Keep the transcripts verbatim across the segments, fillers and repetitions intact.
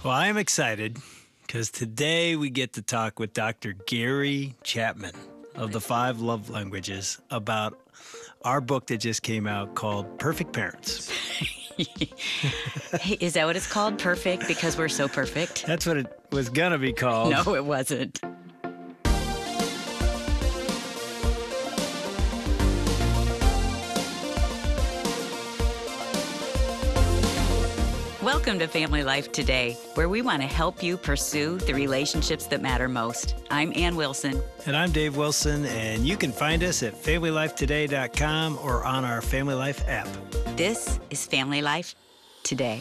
Well, I am excited because today we get to talk with Doctor Gary Chapman of the Five Love Languages about our book that just came out called Perfect Parents. Hey, is that what it's called? Perfect? Because we're so perfect? That's what it was going to be called. No, it wasn't. Welcome to Family Life Today, where we want to help you pursue the relationships that matter most. I'm Ann Wilson. And I'm Dave Wilson, and you can find us at family life today dot com or on our Family Life app. This is Family Life Today.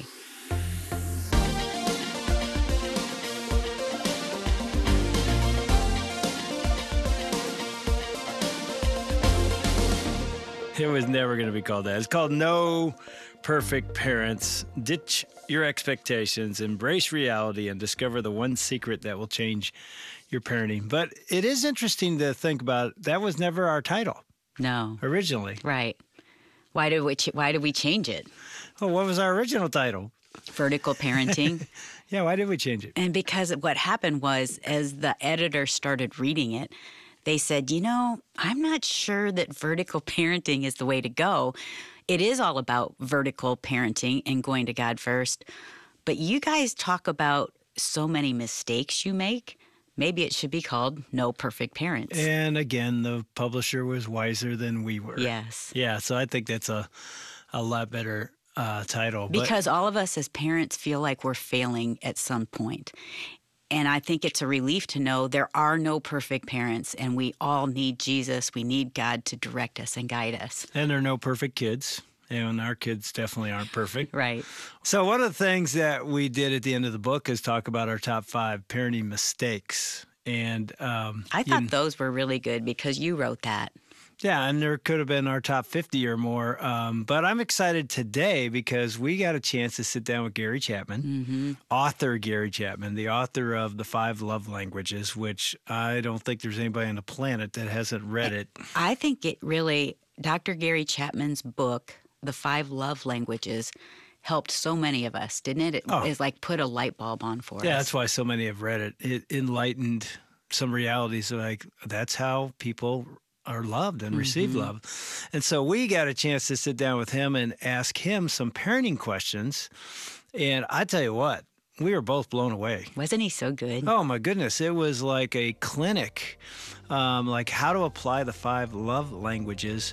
It was never going to be called that. It's called No Perfect Parents. Ditch your expectations, embrace reality, and discover the one secret that will change your parenting. But it is interesting to think about. That was never our title. No. Originally. Right. Why did we ch- why did we change it? Well, what was our original title? Vertical parenting. Yeah, why did we change it? And because what happened was, as the editor started reading it, they said, you know, I'm not sure that vertical parenting is the way to go. It is all about vertical parenting and going to God first. But you guys talk about so many mistakes you make. Maybe it should be called No Perfect Parents. And again, the publisher was wiser than we were. Yes. Yeah, so I think that's a, a lot better uh, title. Because but, all of us as parents feel like we're failing at some point. And I think it's a relief to know there are no perfect parents, and we all need Jesus. We need God to direct us and guide us. And there are no perfect kids, and our kids definitely aren't perfect. Right. So one of the things that we did at the end of the book is talk about our top five parenting mistakes. And um, I thought you, those were really good because you wrote that. Yeah, and there could have been our top fifty or more. Um, but I'm excited today because we got a chance to sit down with Gary Chapman, Mm-hmm. author Gary Chapman, the author of The Five Love Languages, which I don't think there's anybody on the planet that hasn't read it. I think it really, Doctor Gary Chapman's book, The Five Love Languages, helped so many of us, didn't it? It Oh. is like put a light bulb on for Yeah, us. that's why so many have read it. It enlightened some realities of like, that's how people are loved and receive Mm-hmm. love. And so we got a chance to sit down with him and ask him some parenting questions. And I tell you what, we were both blown away. Wasn't he so good? Oh, my goodness. It was like a clinic, um, like how to apply the five love languages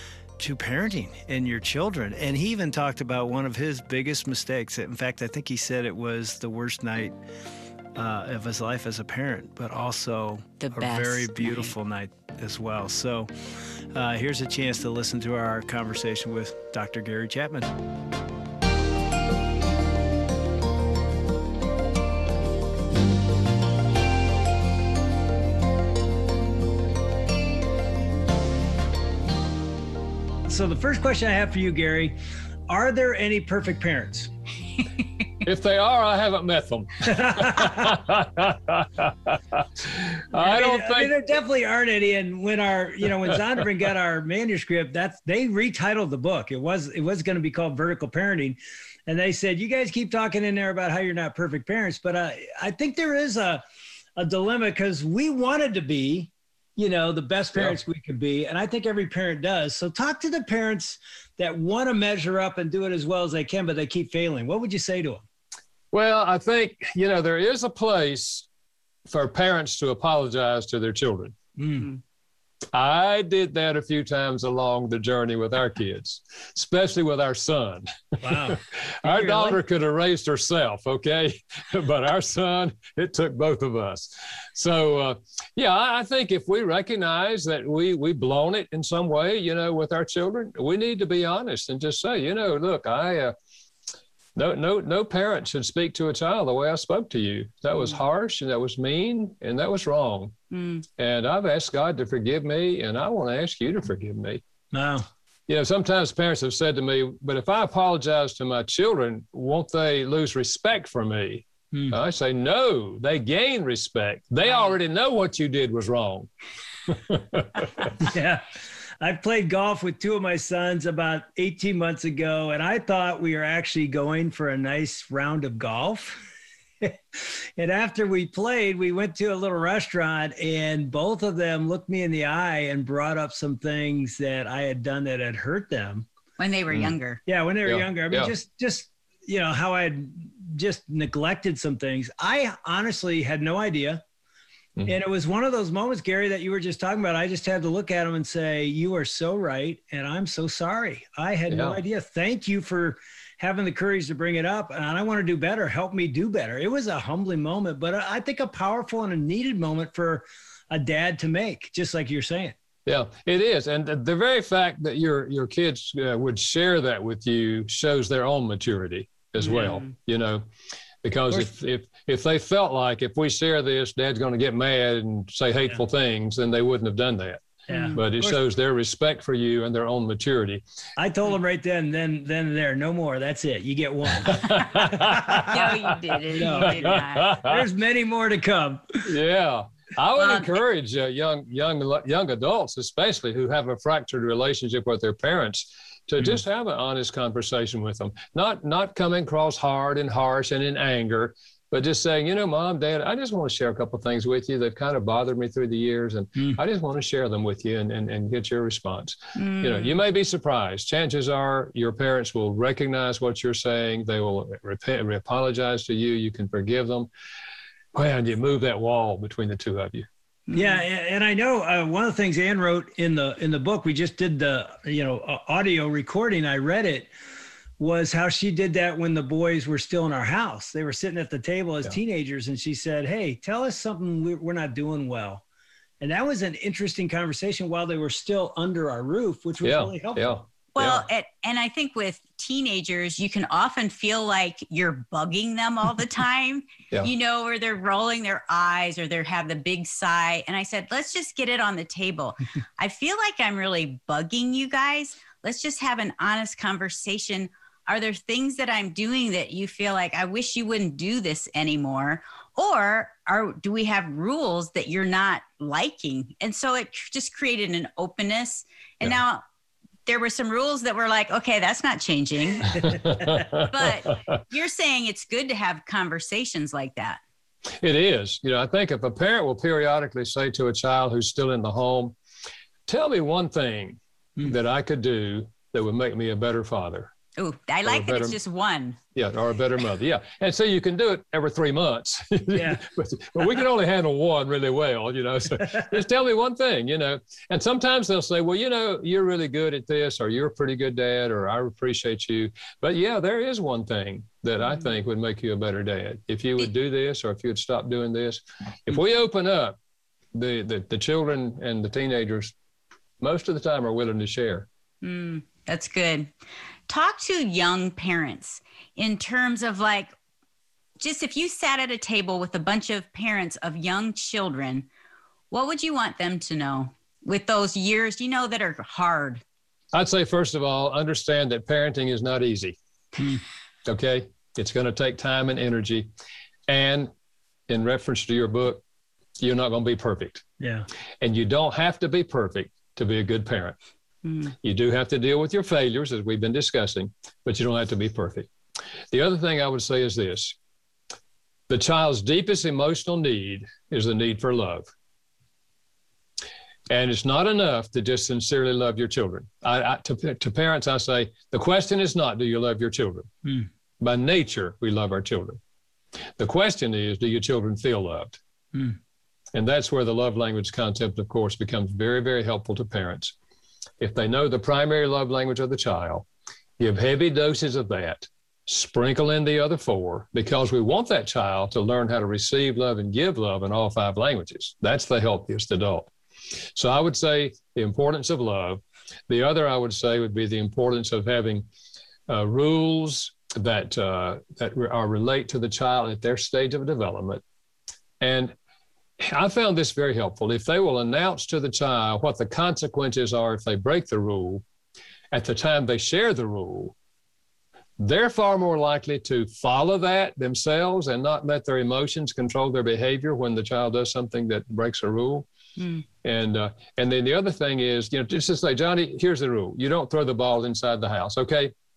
to parenting and your children. And he even talked about one of his biggest mistakes. In fact, I think he said it was the worst night uh, of his life as a parent, but also The a best very beautiful night. night as well. So uh, here's a chance to listen to our conversation with Doctor Gary Chapman. So the first question I have for you, Gary, are there any perfect parents? If they are, I haven't met them. I, I, mean, don't I think mean, there definitely aren't any. And when our, you know, when Zondervan got our manuscript, that's they retitled the book. It was it was going to be called Vertical Parenting, and they said, you guys keep talking in there about how you're not perfect parents. But uh, I think there is a a dilemma because we wanted to be, you know, the best parents yeah. we could be. And I think every parent does. So talk to the parents that want to measure up and do it as well as they can, but they keep failing. What would you say to them? Well, I think, you know, there is a place for parents to apologize to their children. Mm. I did that a few times along the journey with our kids, especially with our son. Wow. Our really? daughter could have raised herself, okay? But our son, it took both of us. So, uh, yeah, I think if we recognize that we, we've blown it in some way, you know, with our children, we need to be honest and just say, you know, look, I, uh, no, no, no parent should speak to a child the way I spoke to you. That was harsh and that was mean and that was wrong. Mm. And I've asked God to forgive me, and I want to ask you to forgive me. Wow. You know, sometimes parents have said to me, but if I apologize to my children, won't they lose respect for me? Hmm. I say, no, they gain respect. They already know what you did was wrong. Yeah. I played golf with two of my sons about eighteen months ago, and I thought we were actually going for a nice round of golf. And after we played, we went to a little restaurant, and both of them looked me in the eye and brought up some things that I had done that had hurt them. When they were mm. younger. Yeah, when they were yeah. younger. I mean, yeah. just, just, you know, how I had just neglected some things. I honestly had no idea. Mm-hmm. And it was one of those moments, Gary, that you were just talking about. I just had to look at him and say, you are so right. And I'm so sorry. I had yeah. no idea. Thank you for having the courage to bring it up. And I want to do better. Help me do better. It was a humbling moment, but I think a powerful and a needed moment for a dad to make, just like you're saying. Yeah, it is. And the very fact that your your kids uh, would share that with you shows their own maturity as mm-hmm. well, you know, because if, if if they felt like if we share this, Dad's going to get mad and say hateful yeah. things, then they wouldn't have done that. Yeah. But it shows their respect for you and their own maturity. I told them right then, then, then and there, no more. That's it. You get one. No, you didn't. No. You did not. There's many more to come. Yeah. I would encourage uh, young, young, young adults, especially who have a fractured relationship with their parents, to mm-hmm. just have an honest conversation with them. Not, not coming across hard and harsh and in anger, but just saying, you know, Mom, Dad, I just want to share a couple of things with you that kind of bothered me through the years, and mm. I just want to share them with you and, and, and get your response. Mm. You know, you may be surprised. Chances are your parents will recognize what you're saying. They will repent, apologize to you. You can forgive them. Well, and you move that wall between the two of you. Yeah, and I know uh, one of the things Ann wrote in the in the book, we just did the you know uh, audio recording. I read it. Was how she did that when the boys were still in our house. They were sitting at the table as yeah. teenagers, and she said, "Hey, tell us something we're not doing well." And that was an interesting conversation while they were still under our roof, which was yeah. really helpful. Yeah. Well, yeah. It, and I think with teenagers, you can often feel like you're bugging them all the time, yeah. you know, or they're rolling their eyes or they have the big sigh. And I said, let's just get it on the table. I feel like I'm really bugging you guys. Let's just have an honest conversation. Are there things that I'm doing that you feel like I wish you wouldn't do this anymore? Or are, do we have rules that you're not liking? And so it just created an openness. And yeah. now there were some rules that were like, okay, that's not changing. But you're saying it's good to have conversations like that. It is. You know, I think if a parent will periodically say to a child who's still in the home, tell me one thing mm. that I could do that would make me a better father. Oh, I like that it's just one. Yeah, or a better mother. Yeah. And so you can do it every three months. Yeah. but, but we can only handle one really well, you know. So just tell me one thing, you know. And sometimes they'll say, well, you know, you're really good at this, or you're a pretty good dad, or I appreciate you. But yeah, there is one thing that I think would make you a better dad. If you would do this, or if you would stop doing this. If we open up, the, the, the children and the teenagers, most of the time are willing to share. Mm, that's good. Talk to young parents in terms of like, just if you sat at a table with a bunch of parents of young children, what would you want them to know with those years, you know, that are hard? I'd say, first of all, understand that parenting is not easy. Okay? It's going to take time and energy. And in reference to your book, you're not going to be perfect. Yeah. And you don't have to be perfect to be a good parent. Mm. You do have to deal with your failures, as we've been discussing, but you don't have to be perfect. The other thing I would say is this. The child's deepest emotional need is the need for love. And it's not enough to just sincerely love your children. I, I, to, to parents, I say, the question is not, do you love your children? Mm. By nature, we love our children. The question is, do your children feel loved? Mm. And that's where the love language concept, of course, becomes very, very helpful to parents. If they know the primary love language of the child, give heavy doses of that, sprinkle in the other four, because we want that child to learn how to receive love and give love in all five languages. That's the healthiest adult. So I would say the importance of love. The other I would say would be the importance of having uh, rules that, uh, that are relate to the child at their stage of development. And I found this very helpful. If they will announce to the child what the consequences are if they break the rule, at the time they share the rule, they're far more likely to follow that themselves and not let their emotions control their behavior when the child does something that breaks a rule. Mm. And uh, and then the other thing is, you know, just to say, Johnny, here's the rule. You don't throw the ball inside the house, okay?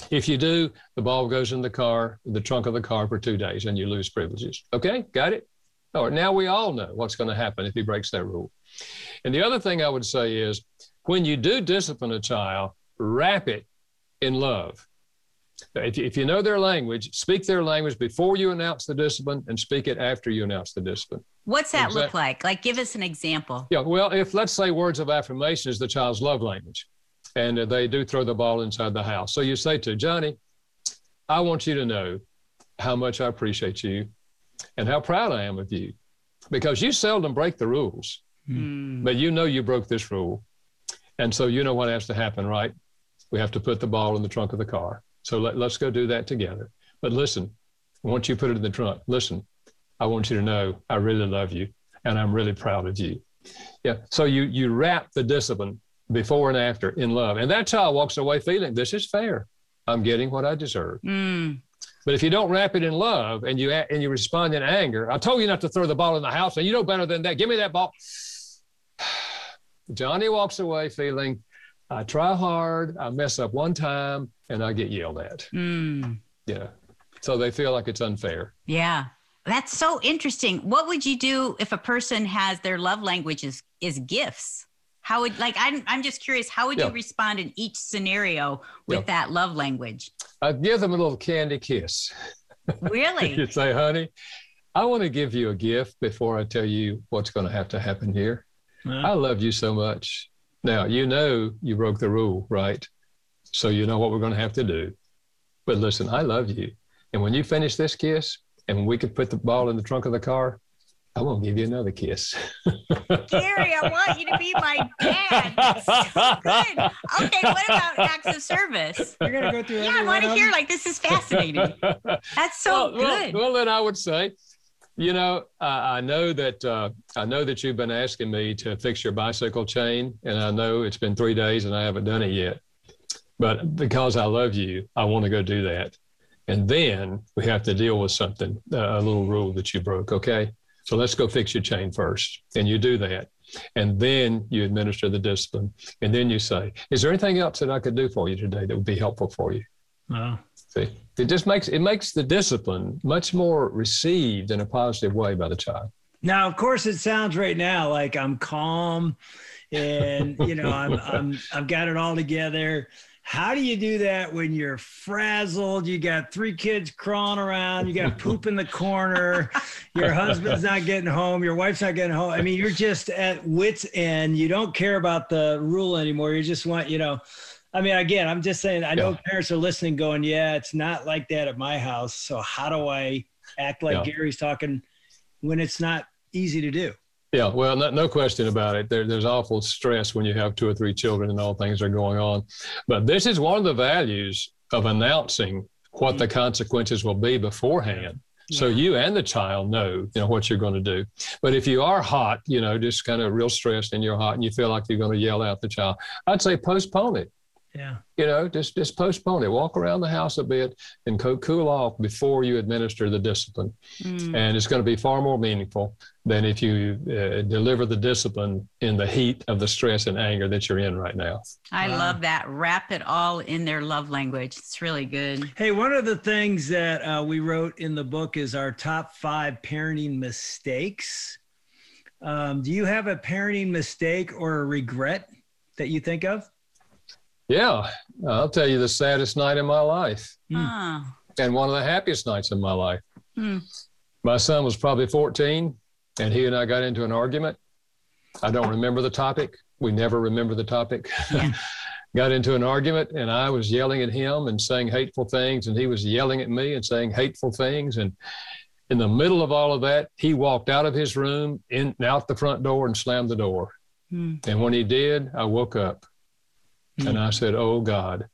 If you do, the ball goes in the car, the trunk of the car for two days, and you lose privileges. Okay, got it? All right, now we all know what's going to happen if he breaks that rule. And the other thing I would say is, when you do discipline a child, wrap it in love. If you, if you know their language, speak their language before you announce the discipline and speak it after you announce the discipline. What's that Exactly. look like? Like, give us an example. Yeah, well, if let's say words of affirmation is the child's love language, and uh, they do throw the ball inside the house. So you say to Johnny, I want you to know how much I appreciate you and how proud I am of you, because you seldom break the rules, Mm. but you know you broke this rule. And so you know what has to happen, right? We have to put the ball in the trunk of the car. So let, let's go do that together. But listen, once you put it in the trunk, listen, I want you to know I really love you and I'm really proud of you. Yeah. So you you wrap the discipline before and after in love. And that child walks away feeling this is fair. I'm getting what I deserve. Mm. But if you don't wrap it in love and you and you respond in anger, I told you not to throw the ball in the house, and you know better than that. Give me that ball. Johnny walks away feeling, I try hard, I mess up one time, and I get yelled at. Mm. Yeah. So they feel like it's unfair. Yeah. That's so interesting. What would you do if a person has their love language is, is gifts? How would, like, I'm, I'm just curious, how would Yeah. you respond in each scenario with Yeah. that love language? I'd give them a little candy kiss. Really? You'd say, honey, I want to give you a gift before I tell you what's going to have to happen here. Huh? I love you so much. Now, you know you broke the rule, right? So you know what we're going to have to do. But listen, I love you. And when you finish this kiss, and when we could put the ball in the trunk of the car, I won't give you another kiss. Gary, I want you to be my dad. That's so good. Okay, what about acts of service? You're gonna go through. Yeah, every I want one to of hear, them? like, this is fascinating. That's so well, well, good. well, then I would say, you know, I, I know that uh, I know that you've been asking me to fix your bicycle chain, and I know it's been three days and I haven't done it yet. But because I love you, I want to go do that. And then we have to deal with something, uh, a little rule that you broke. Okay, so let's go fix your chain first, and you do that, and then you administer the discipline, and then you say, "Is there anything else that I could do for you today that would be helpful for you?" Wow. See, it just makes it makes the discipline much more received in a positive way by the child. Now, of course, it sounds right now like I'm calm, and you know, I'm I'm I've got it all together. How do you do that when you're frazzled? You got three kids crawling around. You got poop in the corner. Your husband's not getting home. Your wife's not getting home. I mean, you're just at wit's end. You don't care about the rule anymore. You just want, you know, I mean, again, I'm just saying, I know Yeah. parents are listening going, yeah, it's not like that at my house. So how do I act like Yeah. Gary's talking when it's not easy to do? Yeah, well, no, no question about it. There, there's awful stress when you have two or three children and all things are going on. But this is one of the values of announcing what the consequences will be beforehand. So Yeah. you and the child know, you know, what you're going to do. But if you are hot, you know, just kind of real stressed and you're hot and you feel like you're going to yell at the child, I'd say postpone it. Yeah. You know, just just postpone it. Walk around the house a bit and co- cool off before you administer the discipline. Mm. And it's going to be far more meaningful than if you uh, deliver the discipline in the heat of the stress and anger that you're in right now. I Wow. love that. Wrap it all in their love language. It's really good. Hey, one of the things that uh, we wrote in the book is our top five parenting mistakes. Um, do you have a parenting mistake or a regret that you think of? Yeah, I'll tell you the saddest night in my life Mm. Oh. and one of the happiest nights in my life. Hmm. My son was probably fourteen and he and I got into an argument. I don't remember the topic. We never remember the topic. Yeah. Got into an argument and I was yelling at him and saying hateful things and he was yelling at me and saying hateful things. And in the middle of all of that, he walked out of his room, in out the front door and slammed the door. Hmm. And when he did, I woke up and I said, oh God,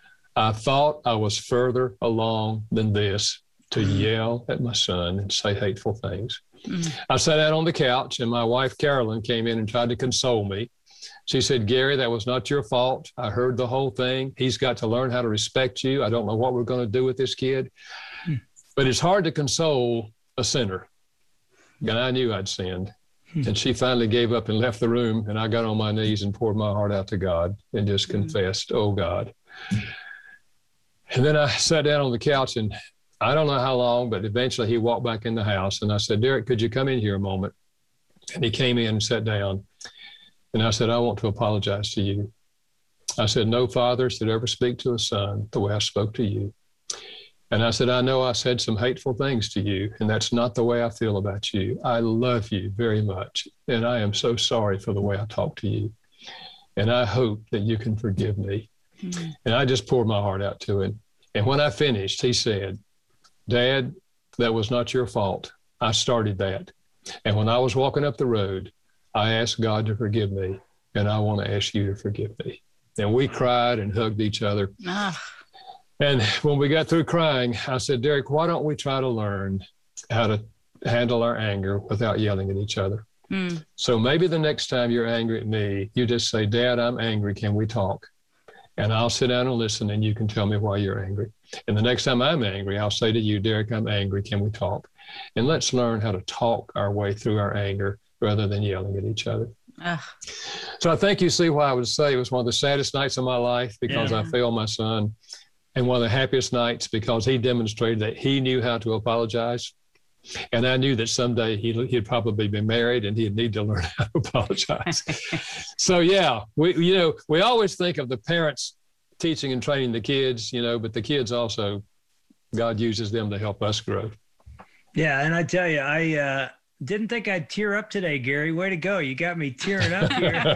I thought I was further along than this to yell at my son and say hateful things. Mm. I sat out on the couch and my wife, Carolyn, came in and tried to console me. She said, Gary, that was not your fault. I heard the whole thing. He's got to learn how to respect you. I don't know what we're going to do with this kid. Hmm. But it's hard to console a sinner. And I knew I'd sinned. Hmm. And she finally gave up and left the room. And I got on my knees and poured my heart out to God and just Hmm. confessed, oh, God. And then I sat down on the couch, and I don't know how long, but eventually he walked back in the house. And I said, Derek, could you come in here a moment? And he came in and sat down. And I said, I want to apologize to you. I said, no father should ever speak to a son the way I spoke to you. And I said, I know I said some hateful things to you, and that's not the way I feel about you. I love you very much, and I am so sorry for the way I talked to you. And I hope that you can forgive me. Mm-hmm. And I just poured my heart out to him. And when I finished, he said, Dad, that was not your fault. I started that. And when I was walking up the road, I asked God to forgive me, and I want to ask you to forgive me. And we cried and hugged each other. Ah. And when we got through crying, I said, Derek, why don't we try to learn how to handle our anger without yelling at each other? Mm. So maybe the next time you're angry at me, you just say, Dad, I'm angry. Can we talk? And I'll sit down and listen, and you can tell me why you're angry. And the next time I'm angry, I'll say to you, Derek, I'm angry. Can we talk? And let's learn how to talk our way through our anger rather than yelling at each other. Ugh. So I think you see why I would say it was one of the saddest nights of my life because yeah. I failed my son, and one of the happiest nights because he demonstrated that he knew how to apologize. And I knew that someday he'd, he'd probably be married and he'd need to learn how to apologize. So, yeah, we, you know, we always think of the parents teaching and training the kids, you know, but the kids also, God uses them to help us grow. Yeah. And I tell you, I uh, didn't think I'd tear up today, Gary. Way to go. You got me tearing up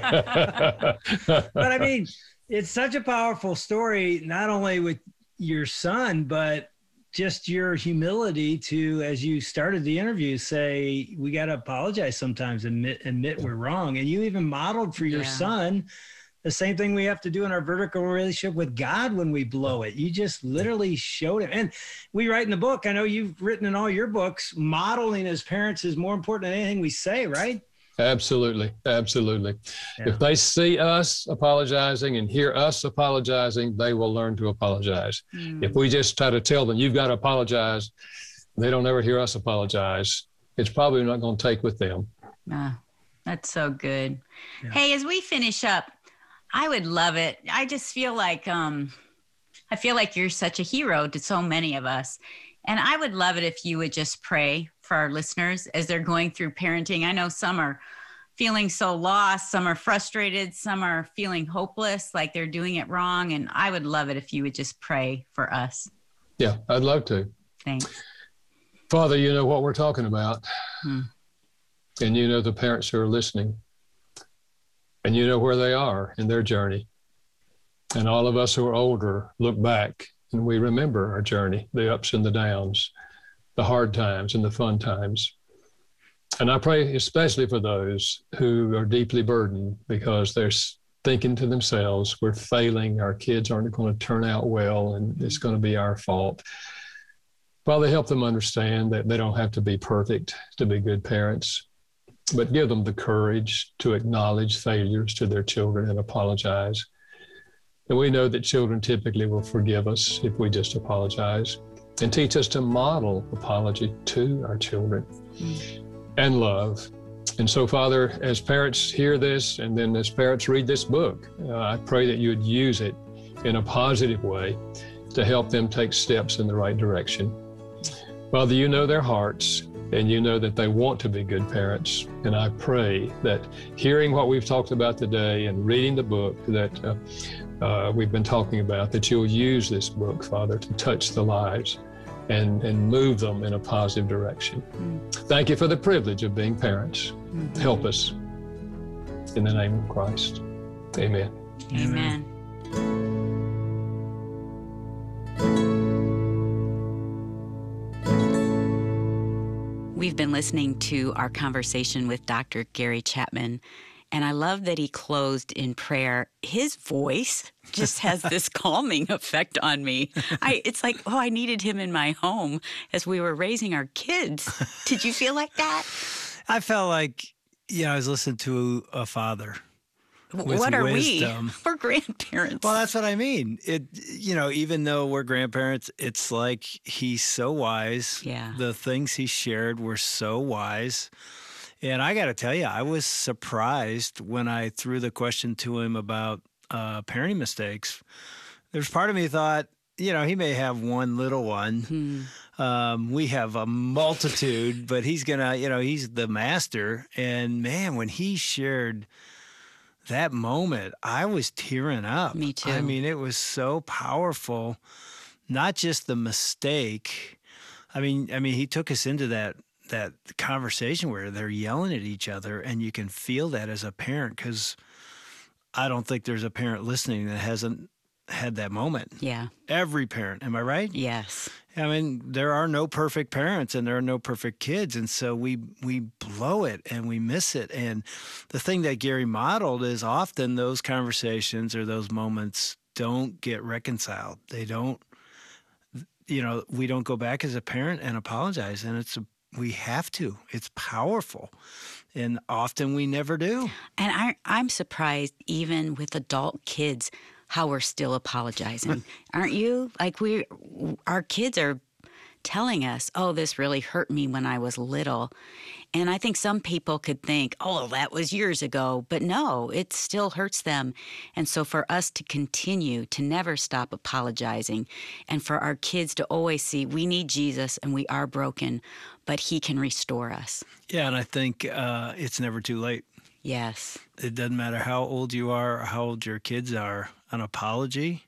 here. But I mean, it's such a powerful story, not only with your son, but just your humility to, as you started the interview, say, we got to apologize sometimes, admit, admit we're wrong. And you even modeled for your yeah. son the same thing we have to do in our vertical relationship with God when we blow it. You just literally showed it. And we write in the book, I know you've written in all your books, modeling as parents is more important than anything we say, right? Absolutely. Absolutely. Yeah. If they see us apologizing and hear us apologizing, they will learn to apologize. Mm. If we just try to tell them, you've got to apologize, they don't ever hear us apologize, it's probably not going to take with them. Ah, that's so good. Yeah. Hey, as we finish up, I would love it. I just feel like, um, I feel like you're such a hero to so many of us. And I would love it if you would just pray for our listeners as they're going through parenting. I know some are feeling so lost, some are frustrated, some are feeling hopeless, like they're doing it wrong. And I would love it if you would just pray for us. Yeah, I'd love to. Thanks. Father, you know what we're talking about. Hmm. And you know the parents who are listening. And you know where they are in their journey. And all of us who are older look back and we remember our journey, the ups and the downs, the hard times and the fun times. And I pray especially for those who are deeply burdened because they're thinking to themselves, we're failing, our kids aren't going to turn out well, and it's going to be our fault. Father, help them understand that they don't have to be perfect to be good parents, but give them the courage to acknowledge failures to their children and apologize. And we know that children typically will forgive us if we just apologize, and teach us to model apology to our children mm. and love. And so, Father, as parents hear this, and then as parents read this book, uh, I pray that you would use it in a positive way to help them take steps in the right direction. Father, you know their hearts, and you know that they want to be good parents. And I pray that hearing what we've talked about today and reading the book that uh, uh, we've been talking about, that you'll use this book, Father, to touch the lives and, and move them in a positive direction. Mm. Thank you for the privilege of being parents. Mm-hmm. Help us. In the name of Christ. Amen. Amen. We've been listening to our conversation with Doctor Gary Chapman, and I love that he closed in prayer. His voice just has this calming effect on me. I, it's like, oh, I needed him in my home as we were raising our kids. Did you feel like that? I felt like, you know, I was listening to a father. What are wisdom. we? We're grandparents. Well, that's what I mean. It, you know, even though we're grandparents, it's like he's so wise. Yeah. The things he shared were so wise. And I got to tell you, I was surprised when I threw the question to him about uh, parenting mistakes. There's part of me thought, you know, he may have one little one. Hmm. Um, we have a multitude, but he's gonna, you know, he's the master. And man, when he shared that moment, I was tearing up. Me too. I mean, it was so powerful. Not just the mistake. I mean, I mean, he took us into that that conversation where they're yelling at each other, and you can feel that as a parent, because I don't think there's a parent listening that hasn't had that moment. Yeah. Every parent, am I right? Yes. I mean, there are no perfect parents and there are no perfect kids. And so we we blow it and we miss it. And the thing that Gary modeled is often those conversations or those moments don't get reconciled. They don't, you know, we don't go back as a parent and apologize. And it's, a, we have to. It's powerful. And often we never do. And I, I'm surprised, even with adult kids, how we're still apologizing. Aren't you? Like, we, our kids are telling us, oh, this really hurt me when I was little. And I think some people could think, oh, that was years ago. But no, it still hurts them. And so for us to continue to never stop apologizing, and for our kids to always see we need Jesus and we are broken, but he can restore us. Yeah, and I think uh, it's never too late. Yes. It doesn't matter how old you are or how old your kids are. An apology,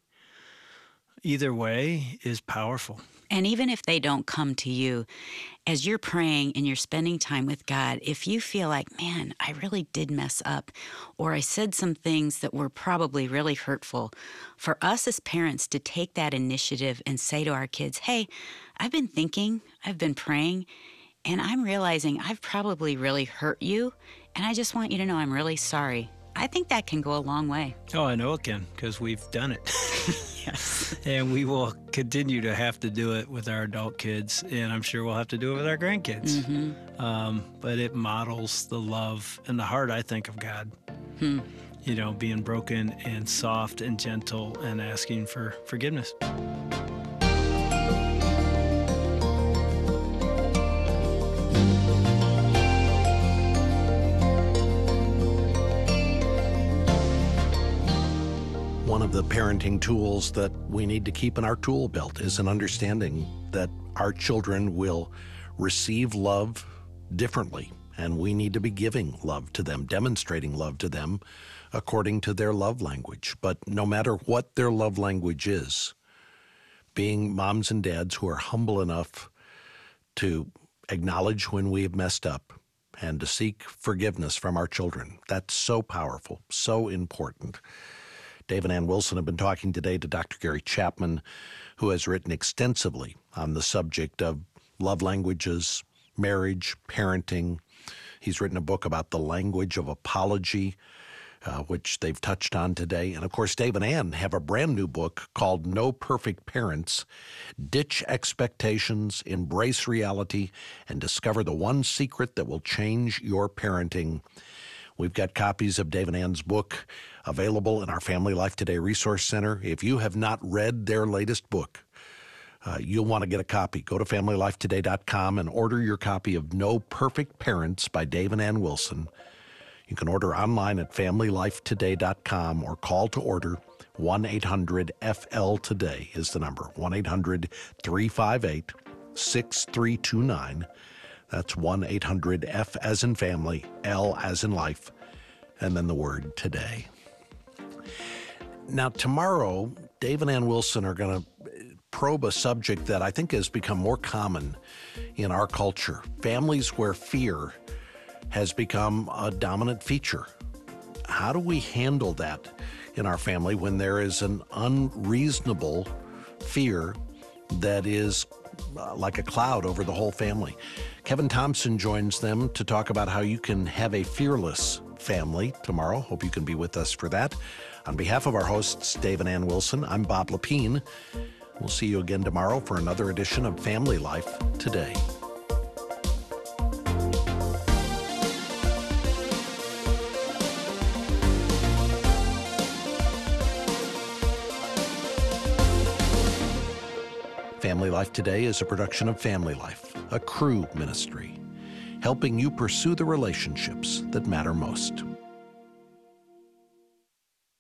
either way, is powerful. And even if they don't come to you, as you're praying and you're spending time with God, if you feel like, man, I really did mess up, or I said some things that were probably really hurtful, for us as parents to take that initiative and say to our kids, hey, I've been thinking, I've been praying, and I'm realizing I've probably really hurt you, and I just want you to know I'm really sorry. I think that can go a long way. Oh, I know it can, because we've done it. Yes. And we will continue to have to do it with our adult kids, and I'm sure we'll have to do it with our grandkids. Mm-hmm. Um, but it models the love and the heart, I think, of God. Hmm. You know, being broken and soft and gentle and asking for forgiveness. One of the parenting tools that we need to keep in our tool belt is an understanding that our children will receive love differently, and we need to be giving love to them, demonstrating love to them according to their love language. But no matter what their love language is, being moms and dads who are humble enough to acknowledge when we have messed up and to seek forgiveness from our children, that's so powerful, so important. Dave and Ann Wilson have been talking today to Doctor Gary Chapman, who has written extensively on the subject of love languages, marriage, parenting. He's written a book about the language of apology, uh, which they've touched on today. And, of course, Dave and Ann have a brand new book called No Perfect Parents: Ditch Expectations, Embrace Reality, and Discover the One Secret That Will Change Your Parenting. We've got copies of Dave and Ann's book available in our Family Life Today Resource Center. If you have not read their latest book, uh, you'll want to get a copy. Go to family life today dot com and order your copy of No Perfect Parents by Dave and Ann Wilson. You can order online at family life today dot com or call to order. one eight hundred F L today is the number. one eight hundred three five eight six three two nine. That's one eight hundred F as in family, L as in life, and then the word today. Now, tomorrow, Dave and Ann Wilson are going to probe a subject that I think has become more common in our culture. Families where fear has become a dominant feature. How do we handle that in our family when there is an unreasonable fear that is uh, like a cloud over the whole family? Kevin Thompson joins them to talk about how you can have a fearless family tomorrow. Hope you can be with us for that. On behalf of our hosts, Dave and Ann Wilson, I'm Bob Lepine. We'll see you again tomorrow for another edition of Family Life Today. Family Life Today is a production of Family Life, a Cru ministry, helping you pursue the relationships that matter most.